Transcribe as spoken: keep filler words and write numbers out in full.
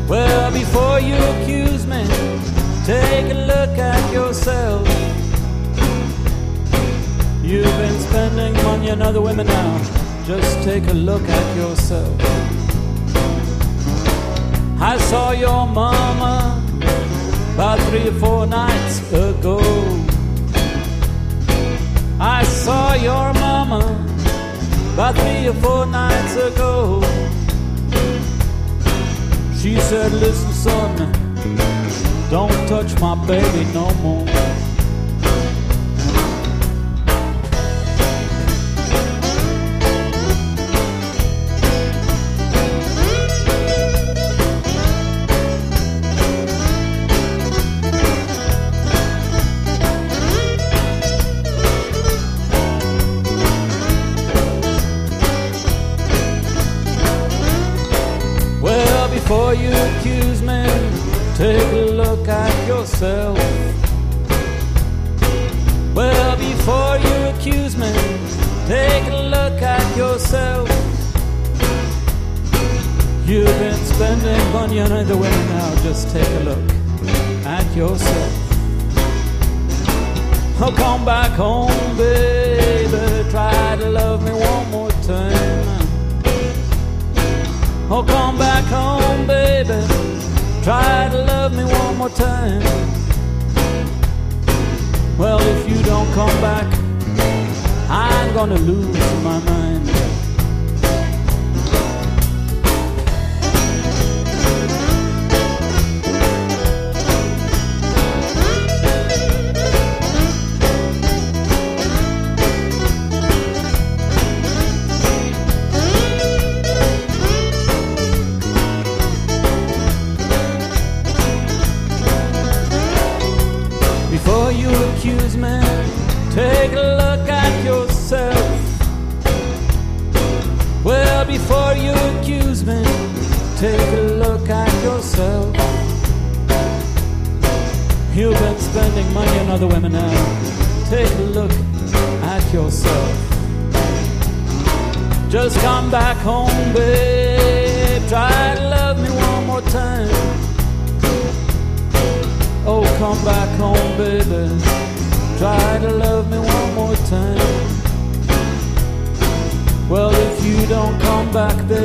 Well, before you accuse me, take a look at yourself. You've been spending money on other women now. Just take a look at yourself. I saw your mama about three or four nights ago. I saw your mama about three or four nights ago. She said, listen son, don't touch my baby no more. Before you accuse me, take a look at yourself. Well, before you accuse me, take a look at yourself. You've been spending money on other women now. Just take a look at yourself. Oh, come back home, baby. Try to love me one more time. Oh, come back home, baby. Try to love me one more time. Well, if you don't come back, I'm gonna lose my mind. Before you accuse me, take a look at yourself. Well, before you accuse me, take a look at yourself. You've been spending money on other women now. Take a look at yourself. Just come back home, babe. Try to love me one more time. Oh, come back home, baby. Try to love me one more time. Well, if you don't come back, baby,